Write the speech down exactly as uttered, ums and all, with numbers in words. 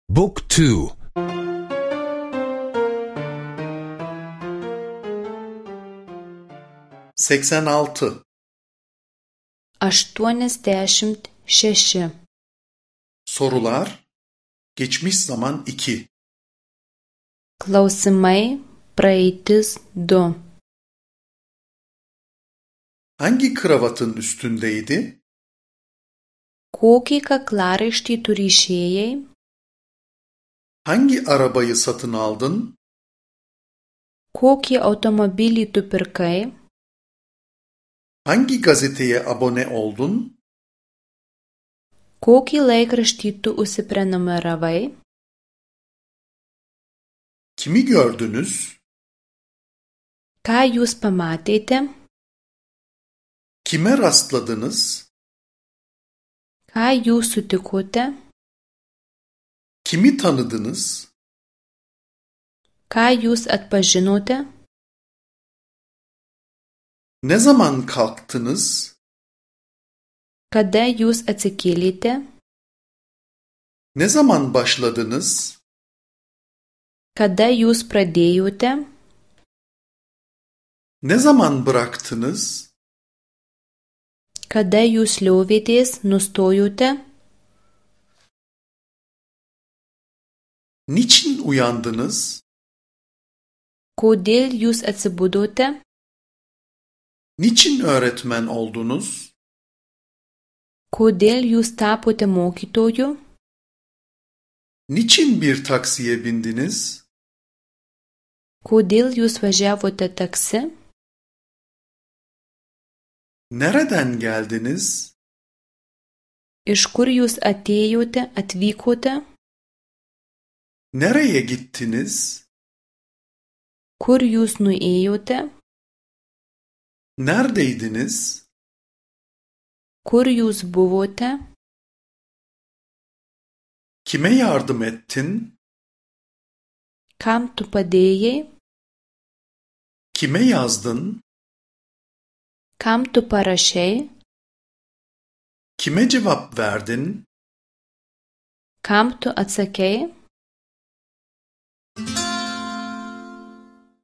Book two. seksen altı. aštuoniasdešimt šeši. Sorular geçmiş zaman iki. Klausimai praeitis du. Hangi kravatın üstündeydi? Kokį kaklaraištį tu ryšėjai? Hangi arabayı satın aldın? Kokį automobilį tu pirkai? Hangi gazeteye abone oldun? Kokį laikraštį tu užsiprenumeravai? Kimi gördünüz? Ką jūs pamatėte? Kime rastladınız? Ką jūs sutikote? Kimi tanıdınız? Ką jūs atpažinote? Ne zaman kalktınız? Kada jūs atsikėlėte? Ne zaman başladınız? Kada jūs pradėjote? Ne zaman bıraktınız? Kada jūs liovėtės, nustojote? Niçin uyandınız? Kodėl jūs atsibudote? Niçin öğretmen oldunuz? Kodėl jūs tapote mokytoju? Niçin bir taksiye bindiniz? Kodėl jūs važiavote taksi? Nereden geldiniz? Iš kur jūs atėjote, atvykote? Nereye gittiniz? Kur jūs nuėjote? Neredeydiniz? Kur jūs buvote? Kime yardım ettin? Kam tu padėjai? Kime yazdın? Kam tu parašei? Kime cevap verdin? Kam tu atsakei?